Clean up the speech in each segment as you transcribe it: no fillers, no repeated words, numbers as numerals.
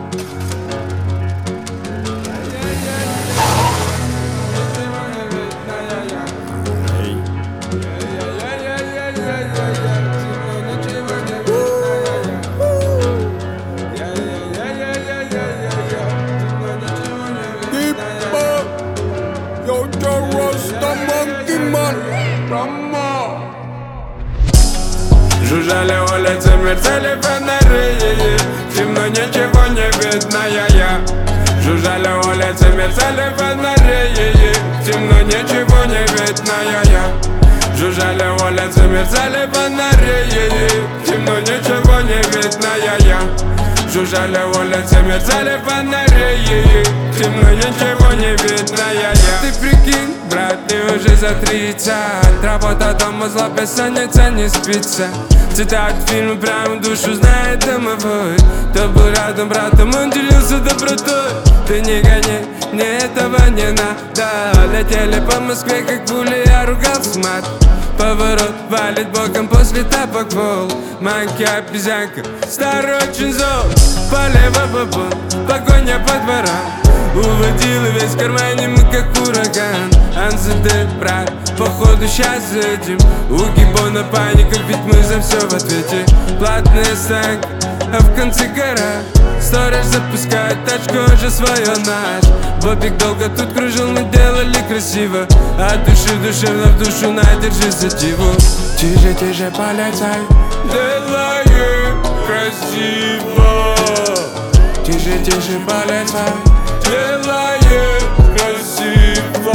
Жужжали улицы, мерцали фонари, темно, ничего не видно, я. Жужжали улицы, мерцали фонари, темно, ничего не видно, я. Жужжали улицы, мерцали фонари, темно, ничего не видно, я. Жужжали улицы, мерцали фонари, темно, ничего не видно, я. Ты прикинь, брат, ты уже за 30. Работа дома, зло, бессонница, не спится. Цитат фильма прямо в душу знает домовой. Кто был рядом, братом, он делился добротой. Ты не гони, мне этого не надо. Летели по Москве, как пули, я ругался мат. Поворот валит боком после тапок вол. Маньки, обезьянка, старый очень зол. Полево бабон, погоня по дворам. Уводил весь в кармане, мы как ураган. НЗД, брат, походу щас зайдем. У Гиббона паника, ведь мы за все в ответе. Платные станки, а в конце гора. Сторож запускает тачку, уже свое наш. Бобик долго тут кружил, мы делали красиво. От души в душевно в душу, на, держи за диву. Тише, тише, полицай, делаю красиво. Тише, тише, полицай, делаю красиво.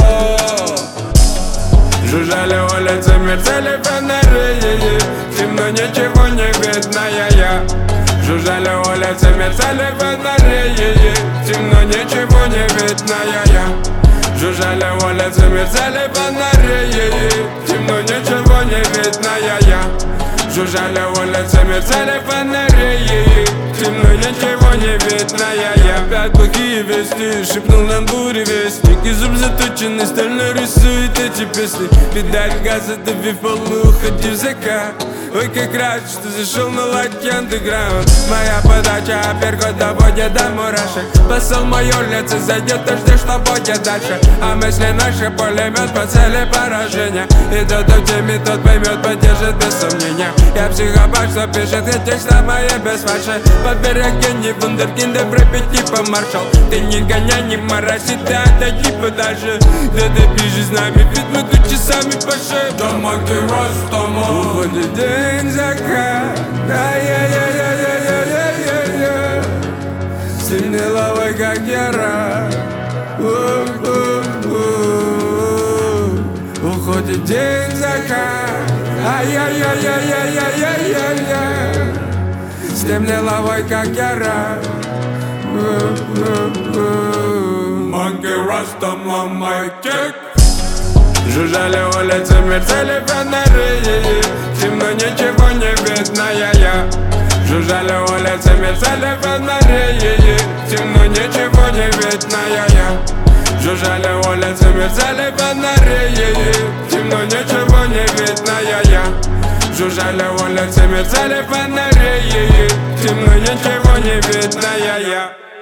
Жужжали улицы, мерцали фонари, темно, ничего не видно, я. Жужжали улицы, мерцали фонари, темно, ничего не видно, я. Жужжали улицы, мерцали фонари, темно, ничего не видно, я. Жужжали улицы, мерцали фонари, темно, ничего не видно, я. Опять плохие вести, шепнул нам буревестник. И зуб заточенный стально рисует эти песни. Педаль газа, давив пол, мы уходим в закат. Ой, как рад, что зашел на лайки андеграунд. Моя подача, апперкот доводит до мурашек. Посыл мое лицо зайдет, ты ждешь, что будет дальше. А мысли наши пулемет по цели поражения. И тот, кто в теме, тот поймет, поддержит без сомнения. Я психопат, что пишет, и текста мои без фальши. Подберег гений, вундеркинды, пропить типа маршал. Ты не гоняй, не морози, ты отойди подальше. Да ты бежишь с нами, ведь мы тут часами по шее. Дома ты ростом, уходит день закат. Ай-яй-яй-яй-яй-яй-яй-яй. Сильный лавой, как гера. Уходит день закат. Ай-яй-яй-яй-яй-яй-яй-яй. Стемни лавой, как гера. Манки ростом, мой чек. Жужжали улицы, мерцали фонари, темно, ничего не видно, я. Жужжали улицы, мерцали фонари, темно, ничего не видно, я. Жужжали улицы, мерцали фонари, темно, ничего не видно, я. Жужжали улицы, мерцали фонари, темно, ничего не видно, я.